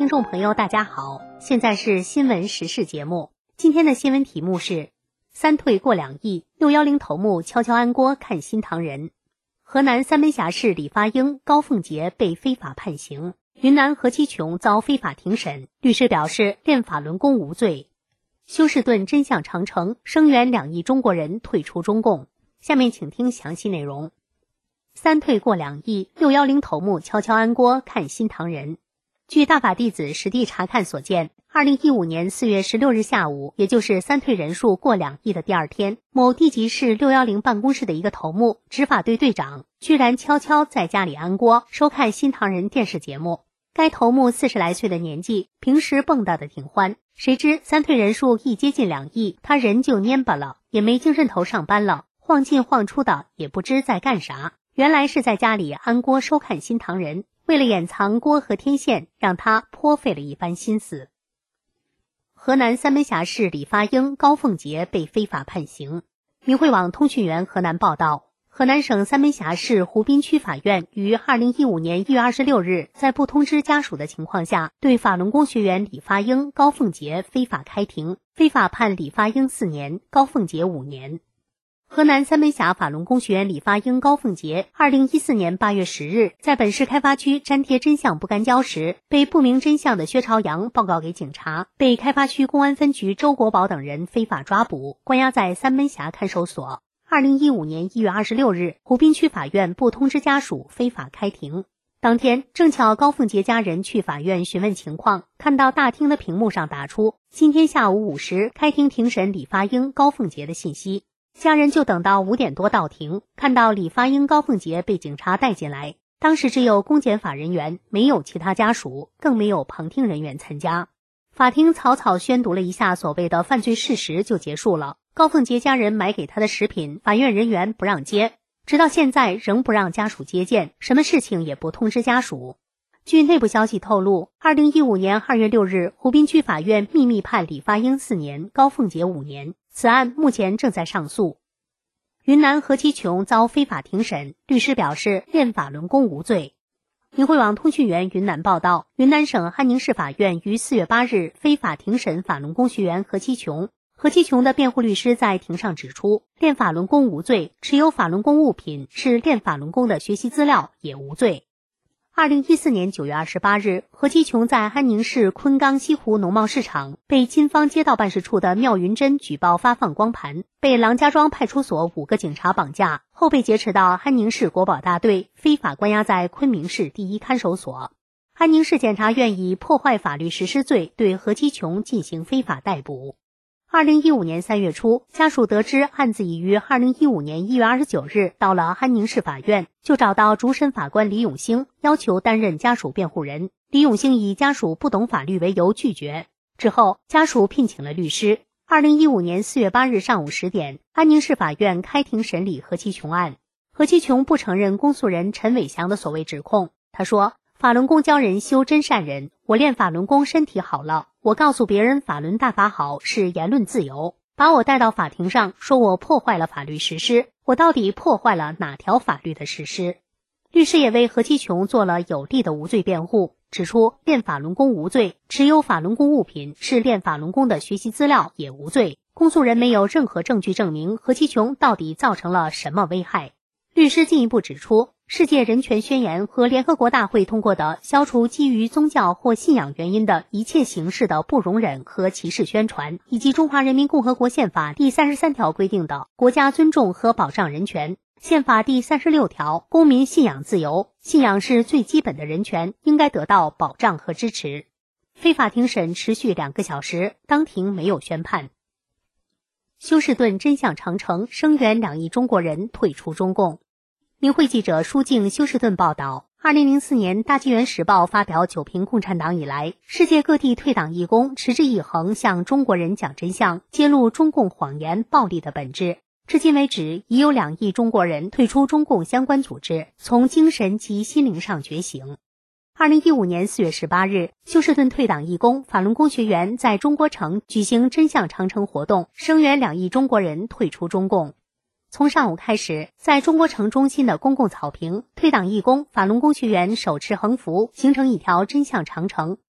听众朋友大家好，现在是新闻时事节目。今天的新闻题目是三退过2亿，610头目悄悄安锅看新唐人。河南三门峡市李发英、高凤杰被非法判刑，云南何其琼遭非法庭审，律师表示练法轮功无罪。休士顿真相长城，声援2亿中国人退出中共。下面请听详细内容。三退过2亿，610头目悄悄安锅看新唐人。据大法弟子实地查看所见，2015年4月16日下午，也就是三退人数过2亿的第二天，某地级市610办公室的一个头目，执法队队长，居然悄悄在家里安锅，收看新唐人电视节目。该头目40来岁的年纪，平时蹦跶的挺欢，谁知三退人数一接近2亿，他人就蔫巴了，也没精神头上班了，晃进晃出的，也不知在干啥。原来是在家里安锅收看新唐人，为了掩藏锅和天线，让他颇费了一番心思。河南三门峡市李发英、高凤杰被非法判刑。明慧网通讯员河南报道，河南省三门峡市湖滨区法院于2015年1月26日在不通知家属的情况下，对法轮功学员李发英、高凤杰非法开庭，非法判李发英4年，高凤杰5年。河南三门峡法轮功学员李发英、高凤杰2014年8月10日在本市开发区粘贴真相不干胶时，被不明真相的薛朝阳报告给警察，被开发区公安分局周国宝等人非法抓捕，关押在三门峡看守所。2015年1月26日，湖滨区法院不通知家属非法开庭。当天，正巧高凤杰家人去法院询问情况，看到大厅的屏幕上打出今天下午5时开庭庭审李发英、高凤杰的信息。家人就等到5点多到庭，看到李发英、高凤杰被警察带进来，当时只有公检法人员，没有其他家属，更没有旁听人员参加。法庭草草宣读了一下所谓的犯罪事实就结束了。高凤杰家人买给他的食品，法院人员不让接，直到现在仍不让家属接见，什么事情也不通知家属。据内部消息透露，2015年2月6日，湖滨区法院秘密判李发英4年，高凤杰5年。此案目前正在上诉。云南何其琼遭非法庭审，律师表示练法轮功无罪。明慧网通讯员云南报道，云南省汉宁市法院于4月8日非法庭审法轮功学员何其琼。何其琼的辩护律师在庭上指出，练法轮功无罪，持有法轮功物品是练法轮功的学习资料也无罪。2014年9月28日，何其琼在安宁市昆冈西湖农贸市场被金方街道办事处的妙云珍举报发放光盘，被郎家庄派出所5个警察绑架，后被劫持到安宁市国保大队，非法关押在昆明市第1看守所。安宁市检察院以破坏法律实施罪对何其琼进行非法逮捕。2015年3月初，家属得知案子已于2015年1月29日到了安宁市法院，就找到主审法官李永兴，要求担任家属辩护人。李永兴以家属不懂法律为由拒绝。之后，家属聘请了律师。2015年4月8日上午10点，安宁市法院开庭审理何其琼案。何其琼不承认公诉人陈伟祥的所谓指控。他说，法轮功教人修真善人，我练法轮功身体好了，我告诉别人法轮大法好是言论自由，把我带到法庭上说我破坏了法律实施，我到底破坏了哪条法律的实施？律师也为何其琼做了有力的无罪辩护，指出练法轮功无罪，持有法轮功物品是练法轮功的学习资料也无罪，公诉人没有任何证据证明何其琼到底造成了什么危害。律师进一步指出，世界人权宣言和联合国大会通过的消除基于宗教或信仰原因的一切形式的不容忍和歧视宣传，以及中华人民共和国宪法第33条规定的国家尊重和保障人权，宪法第36条公民信仰自由，信仰是最基本的人权，应该得到保障和支持。非法庭审持续2个小时，当庭没有宣判。休士顿真相长城，声援2亿中国人退出中共。明慧记者舒静休士顿报道，2004年大纪元时报发表九评共产党以来，世界各地退党义工持之以恒向中国人讲真相，揭露中共谎言暴力的本质。至今为止，已有2亿中国人退出中共相关组织，从精神及心灵上觉醒。2015年4月18日，休士顿退党义工、法轮功学员在中国城举行真相长城活动，声援2亿中国人退出中共。从上午开始，在中国城中心的公共草坪，退党义工、法轮功学员手持横幅，形成一条真相长城。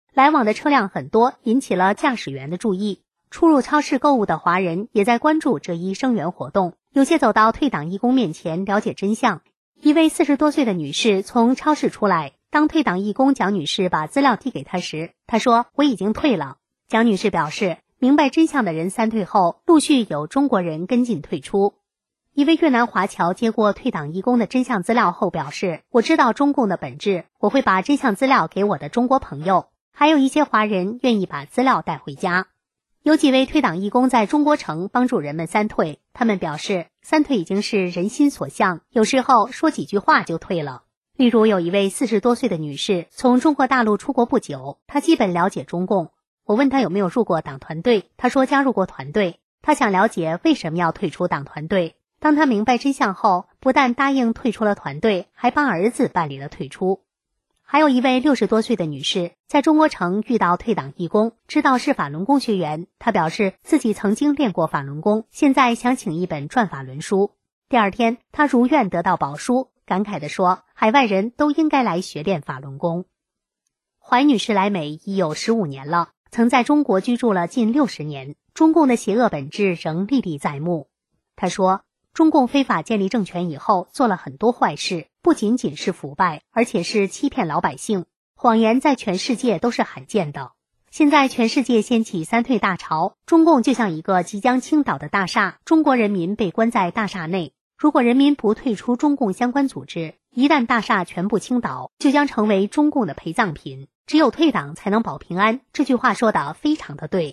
来往的车辆很多，引起了驾驶员的注意。出入超市购物的华人也在关注这一声援活动，有些走到退党义工面前了解真相。一位40多岁的女士从超市出来，当退党义工蒋女士把资料递给她时，她说：“我已经退了。”蒋女士表示，明白真相的人3退后，陆续有中国人跟进退出。一位越南华侨接过退党义工的真相资料后表示：“我知道中共的本质，我会把真相资料给我的中国朋友。”还有一些华人愿意把资料带回家。有几位退党义工在中国城帮助人们3退，他们表示3退已经是人心所向，有时候说几句话就退了。例如有一位40多岁的女士从中国大陆出国不久，她基本了解中共。我问她有没有入过党团队，她说加入过团队，她想了解为什么要退出党团队。当她明白真相后，不但答应退出了团队，还帮儿子办理了退出。还有一位60多岁的女士在中国城遇到退党义工，知道是法轮功学员，她表示自己曾经练过法轮功，现在想请一本转法轮书。第2天她如愿得到宝书，感慨地说，海外人都应该来学练法轮功。怀女士来美已有15年了，曾在中国居住了近60年，中共的邪恶本质仍历历在目。她说，中共非法建立政权以后做了很多坏事，不仅仅是腐败，而且是欺骗老百姓，谎言在全世界都是罕见的。现在全世界掀起3退大潮，中共就像一个即将倾倒的大厦，中国人民被关在大厦内。如果人民不退出中共相关组织，一旦大厦全部倾倒，就将成为中共的陪葬品。只有退党才能保平安，这句话说得非常的对。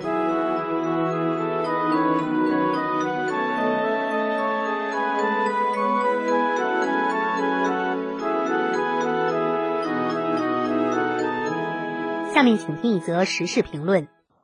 下面请听一则时事评论。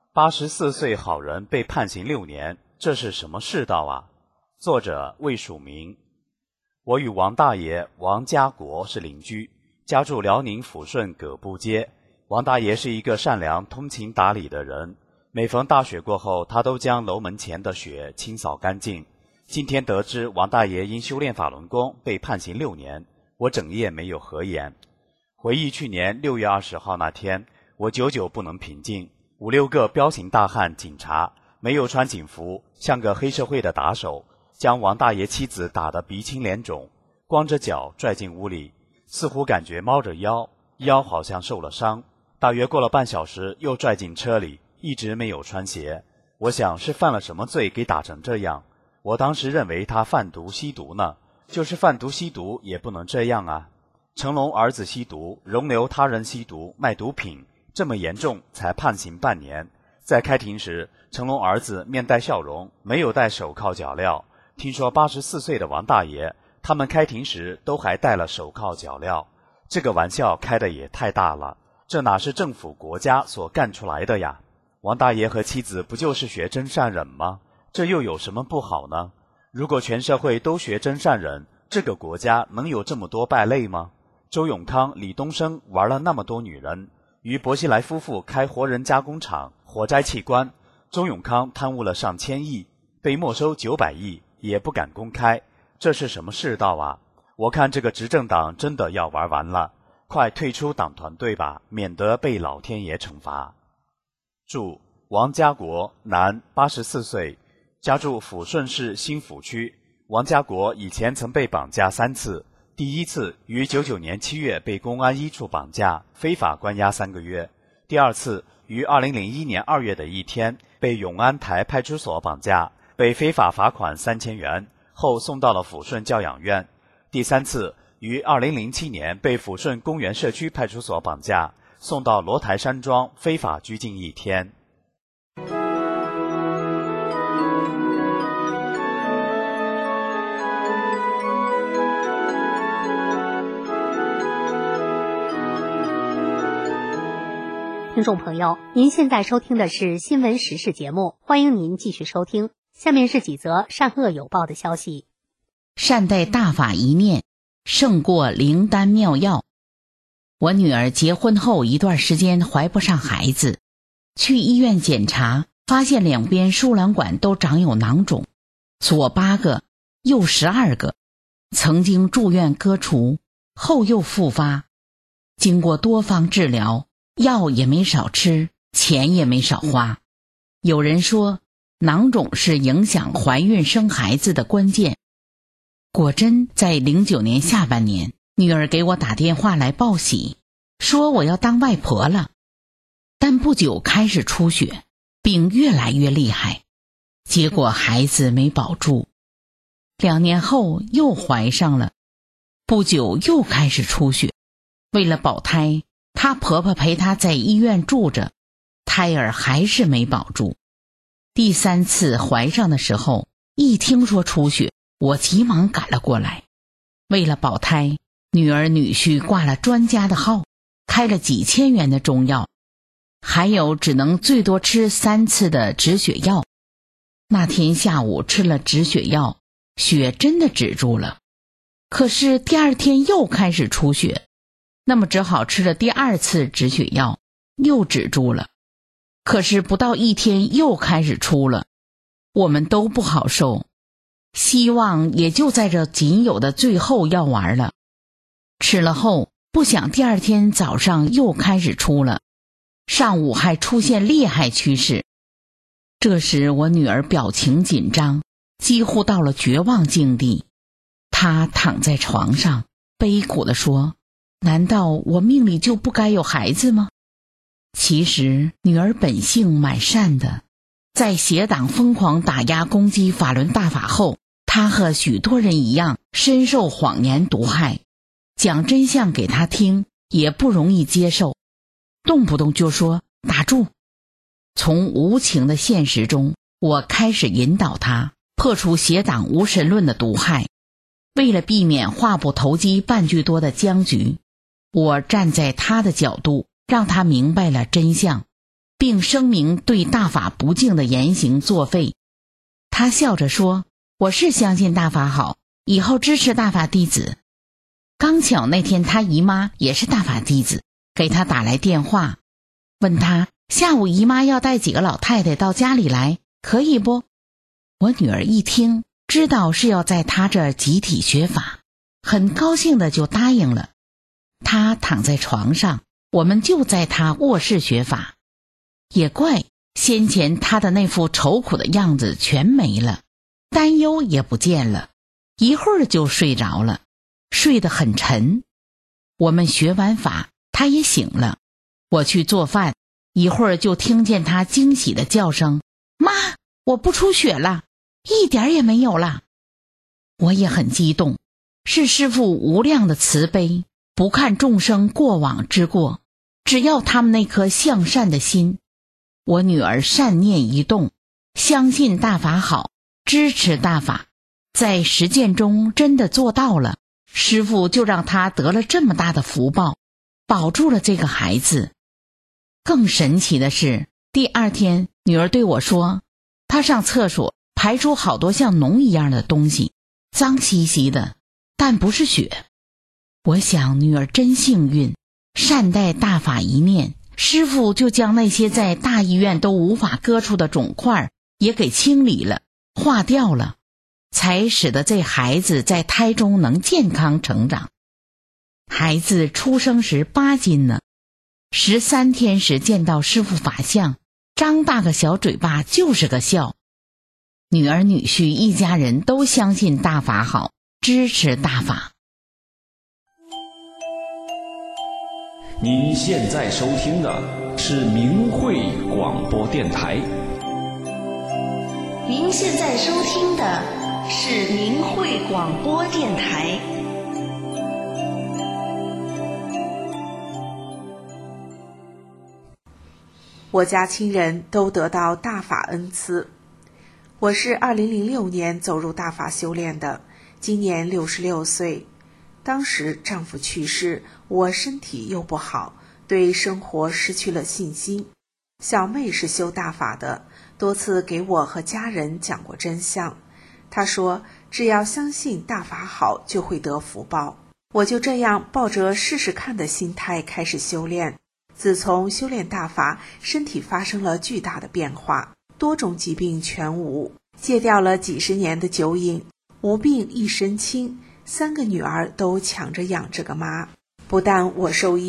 84岁好人被判刑6年，这是什么世道啊？作者未署名。我与王大爷王家国是邻居，家住辽宁抚顺葛布街。王大爷是一个善良通情达理的人，每逢大雪过后，他都将楼门前的雪清扫干净。今天得知王大爷因修炼法轮功被判刑6年，我整夜没有合眼。回忆去年6月20号那天，我久久不能平静，5、6个彪形大汉警察没有穿警服，像个黑社会的打手，将王大爷妻子打得鼻青脸肿，光着脚拽进屋里，似乎感觉猫着腰好像受了伤。大约过了半小时，又拽进车里，一直没有穿鞋。我想是犯了什么罪给打成这样。我当时认为他贩毒吸毒呢，就是贩毒吸毒也不能这样啊。成龙儿子吸毒，容留他人吸毒卖毒品，这么严重才判刑半年。在开庭时，成龙儿子面带笑容，没有戴手铐脚镣。听说84岁的王大爷，他们开庭时都还戴了手铐脚镣。这个玩笑开得也太大了，这哪是政府国家所干出来的呀？王大爷和妻子不就是学真善忍吗？这又有什么不好呢？如果全社会都学真善忍，这个国家能有这么多败类吗？周永康、李东生玩了那么多女人，与薄熙来夫妇开活人加工厂，火灾器官，周永康贪污了上千亿，被没收900亿，也不敢公开，这是什么世道啊？我看这个执政党真的要玩完了，快退出党团队吧，免得被老天爷惩罚。注：王家国，男，84岁，家住抚顺市新抚区。王家国以前曾被绑架3次，第1次于99年7月被公安1处绑架，非法关押3个月；第2次于2001年2月的一天被永安台派出所绑架，被非法罚款3000元，后送到了抚顺教养院；第3次于2007年被抚顺公园社区派出所绑架，送到罗台山庄非法拘禁1天。 听众朋友，您现在收听的是新闻时事节目，欢迎您继续收听。下面是几则善恶有报的消息。 善待大法一念，胜过灵丹妙药。我女儿结婚后一段时间怀不上孩子，去医院检查，发现2边输卵管都长有囊肿，左8个，右12个，曾经住院割除，后又复发。经过多方治疗， 药也没少吃，钱也没少花。有人说，囊肿是影响怀孕生孩子的关键。果真在09年下半年，女儿给我打电话来报喜，说我要当外婆了。但不久开始出血，病越来越厉害，结果孩子没保住。2年后又怀上了，不久又开始出血。为了保胎，她婆婆陪她在医院住着，胎儿还是没保住。第3次怀上的时候，一听说出血，我急忙赶了过来。为了保胎，女儿女婿挂了专家的号，开了几千元的中药，还有只能最多吃3次的止血药。那天下午吃了止血药，血真的止住了。可是第2天又开始出血，那么只好吃了第2次止血药，又止住了。可是不到1天又开始出了，我们都不好受，希望也就在这仅有的最后药丸了。吃了后，不想第2天早上又开始出了，上午还出现裂害趋势。这时我女儿表情紧张，几乎到了绝望境地。她躺在床上，悲苦地说：“难道我命里就不该有孩子吗？”其实女儿本性蛮善的，在邪党疯狂打压攻击法轮大法后，她和许多人一样深受谎言毒害，讲真相给她听也不容易接受，动不动就说打住。从无情的现实中，我开始引导她破除邪党无神论的毒害。为了避免话不投机半句多的僵局，我站在她的角度，让她明白了真相，并声明对大法不敬的言行作废。她笑着说：“我是相信大法好，以后支持大法弟子。”刚巧那天她姨妈也是大法弟子，给她打来电话，问她下午姨妈要带几个老太太到家里来，可以不？我女儿一听，知道是要在她这儿集体学法，很高兴的就答应了。她躺在床上，我们就在她卧室学法。也怪先前她的那副愁苦的样子全没了，担忧也不见了，一会儿就睡着了，睡得很沉。我们学完法，她也醒了。我去做饭，一会儿就听见她惊喜的叫声：“妈，我不出血了，一点也没有了。”我也很激动，是师父无量的慈悲，不看众生过往之过，只要他们那颗向善的心。我女儿善念一动，相信大法好，支持大法，在实践中真的做到了，师父就让她得了这么大的福报，保住了这个孩子。更神奇的是，第2天女儿对我说，她上厕所排出好多像脓一样的东西，脏兮兮的，但不是血。我想女儿真幸运，善待大法一念，师父就将那些在大医院都无法割出的肿块也给清理了，化掉了，才使得这孩子在胎中能健康成长。孩子出生时8斤呢，13天时见到师父法相，张大个小嘴巴就是个笑。女儿女婿一家人都相信大法好，支持大法。 您现在收听的是明慧广播电台。 您现在收听的是明慧广播电台。 我家亲人都得到大法恩赐。我是2006年走入大法修炼的，今年66岁。当时丈夫去世，我身体又不好，对生活失去了信心。小妹是修大法的，多次给我和家人讲过真相。她说，只要相信大法好，就会得福报。我就这样抱着试试看的心态开始修炼。自从修炼大法，身体发生了巨大的变化，多种疾病全无，戒掉了几十年的酒瘾，无病一身轻，3个女儿都抢着养这个妈。不但我受益，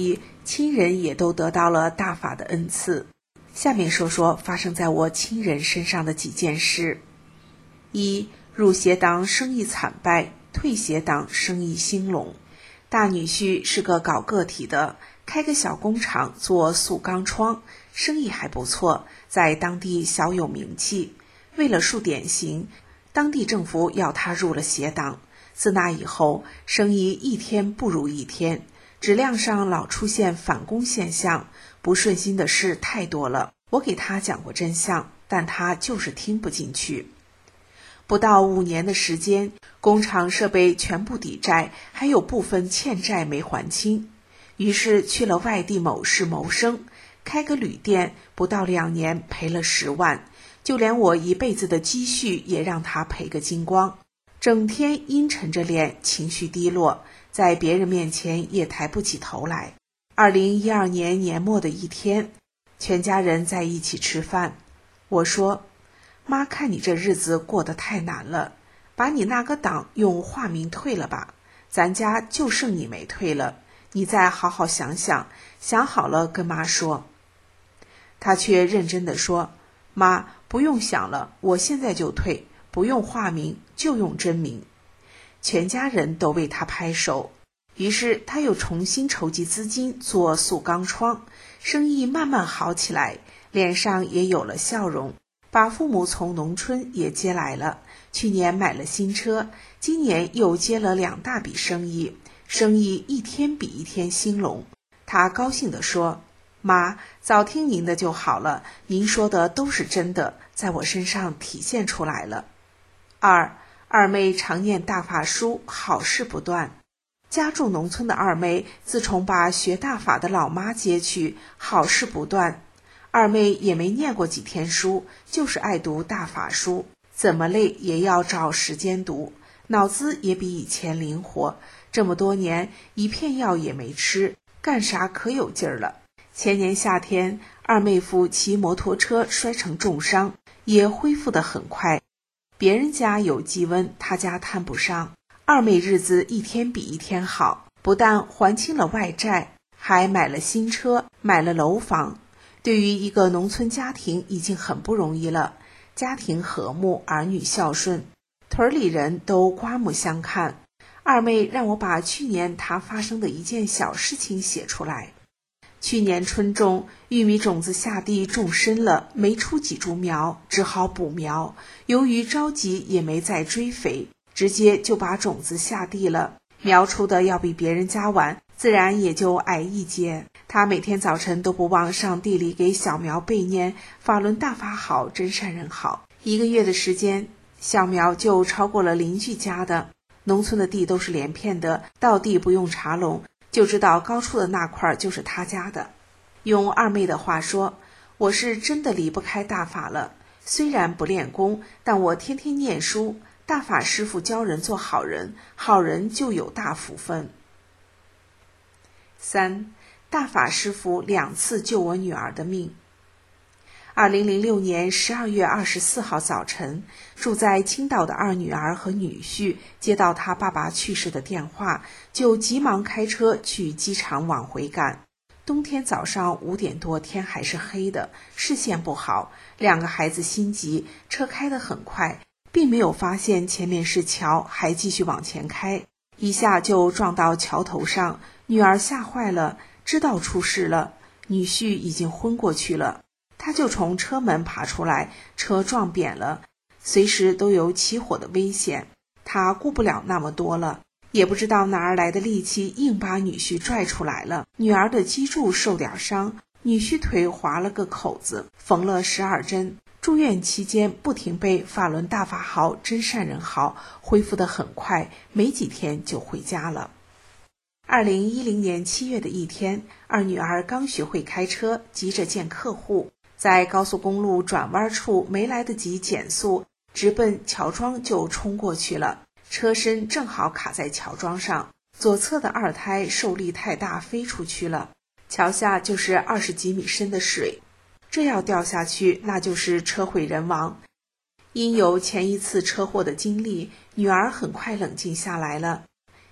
亲人也都得到了大法的恩赐。下面说说发生在我亲人身上的几件事。一，入协党生意惨败，退协党生意兴隆。大女婿是个搞个体的，开个小工厂做塑钢窗，生意还不错，在当地小有名气。为了树典型，当地政府要他入了协党。自那以后，生意一天不如一天，质量上老出现返工现象，不顺心的事太多了。我给他讲过真相，但他就是听不进去。不到5年的时间，工厂设备全部抵债，还有部分欠债没还清。于是去了外地某市谋生，开个旅店，不到2年赔了10万，就连我一辈子的积蓄也让他赔个精光。整天阴沉着脸，情绪低落，在别人面前也抬不起头来。2012年年末的一天，全家人在一起吃饭，我说：妈，看你这日子过得太难了，把你那个党用化名退了吧，咱家就剩你没退了，你再好好想想，想好了跟妈说。他却认真地说：妈，不用想了，我现在就退，不用化名，就用真名。全家人都为他拍手。于是他又重新筹集资金做塑钢窗，生意慢慢好起来，脸上也有了笑容，把父母从农村也接来了。去年买了新车，今年又接了2大笔生意，生意一天比一天兴隆。他高兴地说：妈，早听您的就好了，您说的都是真的，在我身上体现出来了。二妹常念大法书，好事不断。家住农村的二妹自从把学大法的老妈接去，好事不断。二妹也没念过几天书，就是爱读大法书，怎么累也要找时间读，脑子也比以前灵活。这么多年一片药也没吃，干啥可有劲儿了。前年夏天，二妹夫骑摩托车摔成重伤，也恢复得很快。别人家有积温，他家摊不上。二妹日子一天比一天好，不但还清了外债，还买了新车，买了楼房。对于一个农村家庭已经很不容易了，家庭和睦，儿女孝顺，屯里人都刮目相看。二妹让我把去年她发生的一件小事情写出来。去年春种，玉米种子下地种深了，没出几株苗，只好补苗。由于着急，也没再追肥，直接就把种子下地了。苗出的要比别人家晚，自然也就矮一截。他每天早晨都不忘上地里给小苗背念法轮大法好，真善人好。1个月的时间，小苗就超过了邻居家的。农村的地都是连片的，到地不用查笼，就知道高处的那块就是他家的。用二妹的话说，我是真的离不开大法了。虽然不练功，但我天天念书，大法师父教人做好人，好人就有大福分。3. 大法师父2次救我女儿的命。2006年12月24号早晨，住在青岛的二女儿和女婿接到他爸爸去世的电话，就急忙开车去机场往回赶。冬天早上5点多，天还是黑的，视线不好，2个孩子心急，车开得很快，并没有发现前面是桥，还继续往前开，一下就撞到桥头上。女儿吓坏了，知道出事了，女婿已经昏过去了。他就从车门爬出来，车撞扁了，随时都有起火的危险。他顾不了那么多了，也不知道哪儿来的力气，硬把女婿拽出来了。女儿的脊柱受点伤，女婿腿划了个口子，缝了12针。住院期间不停背法轮大法好，真善人好，恢复得很快，没几天就回家了。2010年7月的一天，二女儿刚学会开车，急着见客户，在高速公路转弯处没来得及减速，直奔桥桩就冲过去了。车身正好卡在桥桩上，左侧的2胎受力太大，飞出去了。桥下就是20几米深的水，这要掉下去，那就是车毁人亡。因有前一次车祸的经历，女儿很快冷静下来了。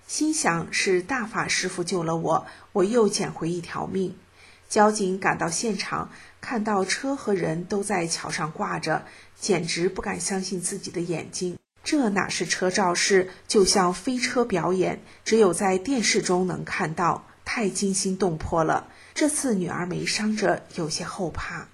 心想是大法师父救了我，我又捡回一条命。交警赶到现场，看到车和人都在桥上挂着，简直不敢相信自己的眼睛。这哪是车肇事，就像飞车表演，只有在电视中能看到，太惊心动魄了。这次女儿没伤着，有些后怕。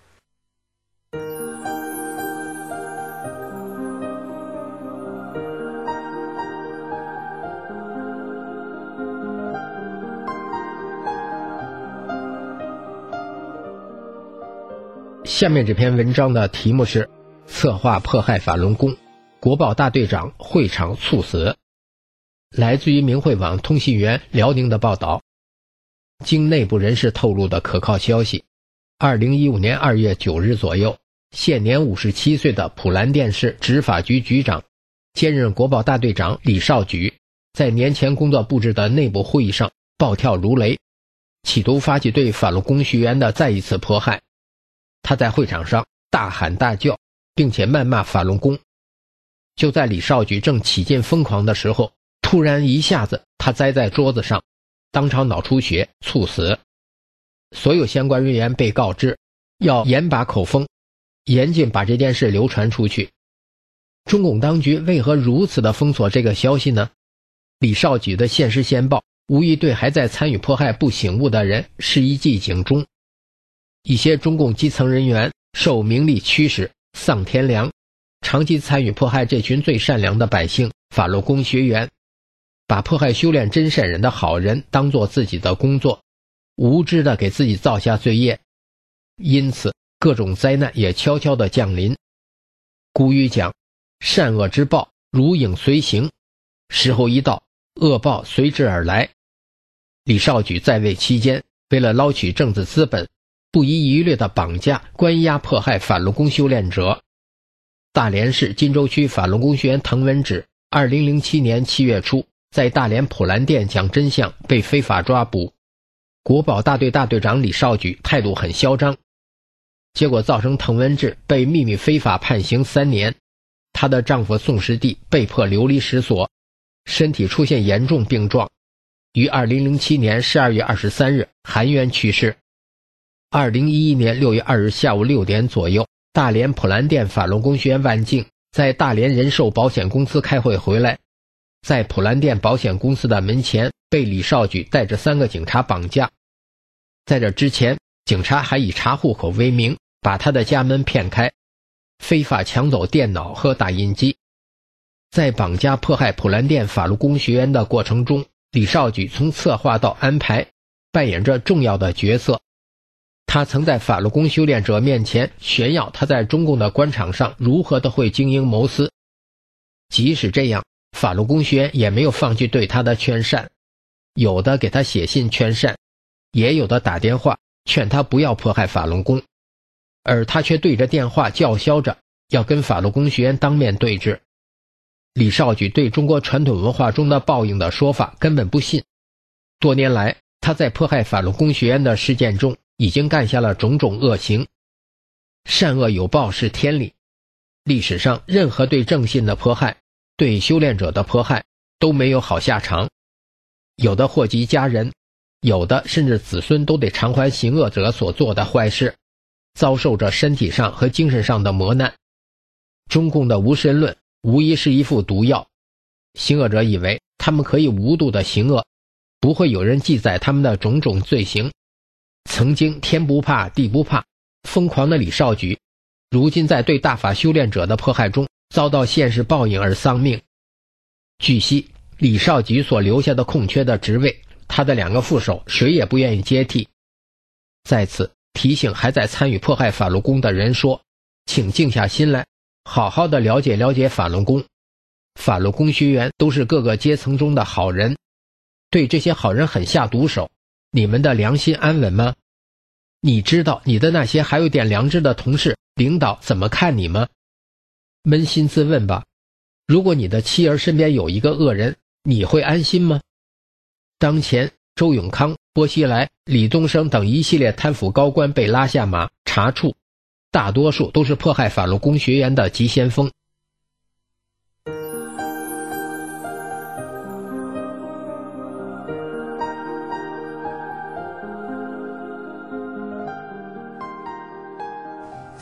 下面这篇文章的题目是策划迫害法轮功，国保大队长会场猝死。来自于明慧网通信员辽宁的报道。经内部人士透露的可靠消息，2015年2月9日左右，现年57岁的普兰店市执法局局长，兼任国保大队长李少举，在年前工作布置的内部会议上暴跳如雷，企图发起对法轮功学员的再一次迫害。他在会场上大喊大叫，并且谩骂法轮功。就在李少举正起劲疯狂的时候，突然一下子他栽在桌子上，当场脑出血猝死。所有相关人员被告知要严把口风，严禁把这件事流传出去。中共当局为何如此的封锁这个消息呢？李少举的现身先报无疑对还在参与迫害不醒悟的人是一记警钟。一些中共基层人员受名利驱使，丧天良，长期参与迫害这群最善良的百姓法轮功学员，把迫害修炼真善忍的好人当作自己的工作，无知地给自己造下罪业，因此各种灾难也悄悄地降临。古语讲，善恶之报如影随形，时候一到，恶报随之而来。李少举在位期间，为了捞取政治资本，不遗余力地绑架关押迫害法轮功修炼者。大连市金州区法轮功学员滕文芷2007年7月初在大连普兰店讲真相被非法抓捕，国保大队大队长李少举态度很嚣张，结果造成滕文芷被秘密非法判刑3年，她的丈夫宋时弟被迫流离失所，身体出现严重病状，于2007年12月23日含冤去世。2011年6月2日下午6点左右，大连普兰店法轮功学员万静在大连人寿保险公司开会回来，在普兰店保险公司的门前被李少举带着3个警察绑架。在这之前，警察还以查户口为名把他的家门骗开，非法抢走电脑和打印机。在绑架迫害普兰店法轮功学员的过程中，李少举从策划到安排扮演着重要的角色。他曾在法轮功修炼者面前炫耀他在中共的官场上如何的会经营谋私。即使这样，法轮功学员也没有放弃对他的劝善，有的给他写信劝善，也有的打电话劝他不要迫害法轮功，而他却对着电话叫嚣着要跟法轮功学员当面对质。李少举对中国传统文化中的报应的说法根本不信，多年来他在迫害法轮功学员的事件中已经干下了种种恶行。善恶有报是天理，历史上任何对正信的迫害，对修炼者的迫害都没有好下场，有的祸及家人，有的甚至子孙都得偿还行恶者所做的坏事，遭受着身体上和精神上的磨难。中共的无神论无疑是一副毒药，行恶者以为他们可以无度的行恶，不会有人记载他们的种种罪行。曾经天不怕地不怕疯狂的李少举，如今在对大法修炼者的迫害中遭到现实报应而丧命。据悉，李少举所留下的空缺的职位，他的2个副手谁也不愿意接替。在此提醒还在参与迫害法轮功的人说，请静下心来，好好的了解了解法轮功。法轮功学员都是各个阶层中的好人，对这些好人狠下毒手，你们的良心安稳吗？你知道你的那些还有点良知的同事领导怎么看你吗？扪心自问吧，如果你的妻儿身边有一个恶人，你会安心吗？当前周永康、薄熙来、李东生等一系列贪腐高官被拉下马查处，大多数都是迫害法轮功学员的急先锋。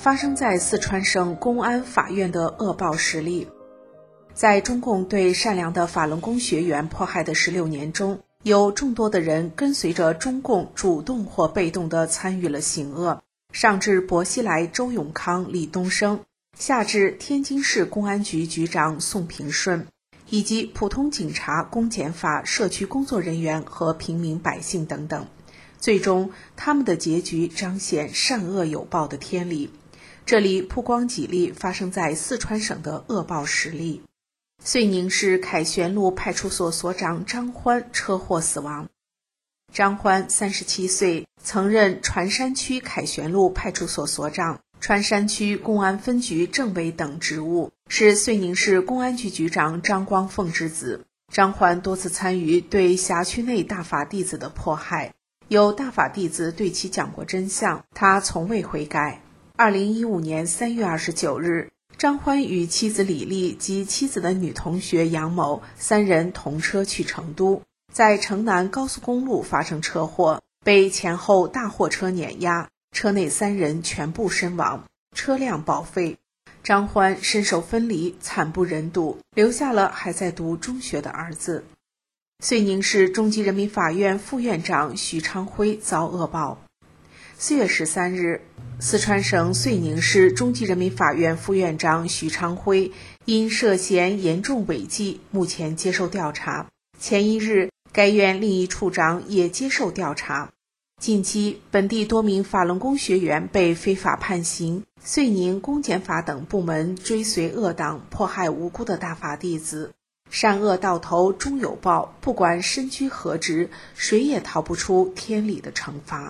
发生在四川省公安法院的恶报实例。在中共对善良的法轮功学员迫害的16年中，有众多的人跟随着中共主动或被动地参与了行恶，上至薄熙来、周永康、李东生，下至天津市公安局局长宋平顺，以及普通警察、公检法、社区工作人员和平民百姓等等。最终，他们的结局彰显善恶有报的天理。这里曝光几例发生在四川省的恶报实例。遂宁市凯旋路派出所所长张欢车祸死亡。张欢37岁，曾任船山区凯旋路派出所所长、船山区公安分局政委等职务，是遂宁市公安局局长张光凤之子。张欢多次参与对辖区内大法弟子的迫害，有大法弟子对其讲过真相，他从未悔改。2015年3月29日，张欢与妻子李丽及妻子的女同学杨某3人同车去成都，在城南高速公路发生车祸，被前后大货车碾压，车内3人全部身亡，车辆报废。张欢身首分离，惨不忍睹，留下了还在读中学的儿子。遂宁市中级人民法院副院长许昌辉遭恶报。4月13日，四川省遂宁市中级人民法院副院长许昌辉因涉嫌严重违纪，目前接受调查。前一日，该院另一处长也接受调查。近期，本地多名法轮功学员被非法判刑，遂宁公检法等部门追随恶党，迫害无辜的大法弟子。善恶到头终有报，不管身居何职，谁也逃不出天理的惩罚。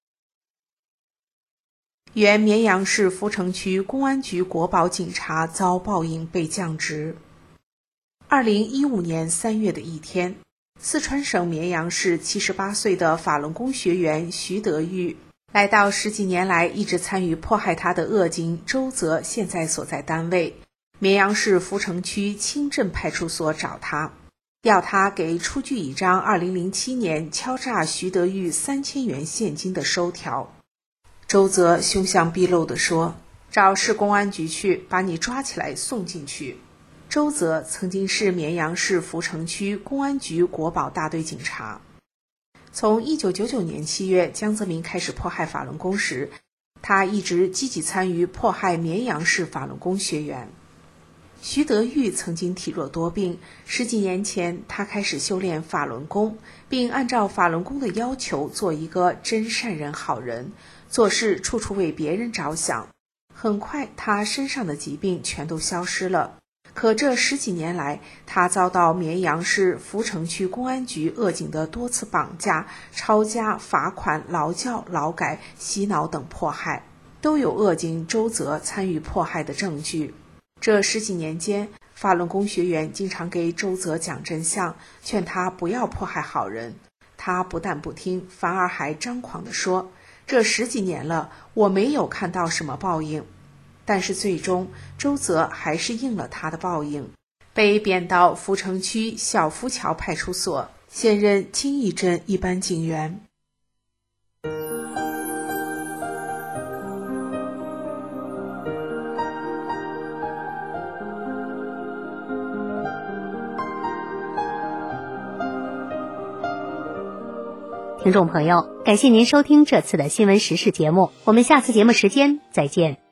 原绵阳市阜成区公安局国保警察遭报应被降职。2015年3月的一天，四川省绵阳市78岁的法轮功学员徐德玉来到10几年来一直参与迫害他的恶警周泽现在所在单位绵阳市阜成区清镇派出所找他，要他给出具一张2007年敲诈徐德玉3000元现金的收条。周泽凶相毕露地说，找市公安局去，把你抓起来送进去。周泽曾经是绵阳市阜成区公安局国保大队警察。从1999年7月江泽民开始迫害法轮功时，他一直积极参与迫害绵阳市法轮功学员。徐德玉曾经体弱多病，10几年前他开始修炼法轮功，并按照法轮功的要求做一个真善人好人，做事处处为别人着想。很快他身上的疾病全都消失了，可这10几年来，他遭到绵阳市阜成区公安局恶警的多次绑架、抄家、罚款、劳教、劳改、洗脑等迫害，都有恶警周泽参与迫害的证据。这10几年间，法轮功学员经常给周泽讲真相，劝他不要迫害好人。他不但不听，反而还张狂地说，这10几年了，我没有看到什么报应。但是最终，周泽还是应了他的报应，被贬到阜成区小夫桥派出所，现任金义镇一般警员。 听众朋友，感谢您收听这次的新闻时事节目，我们下次节目时间再见。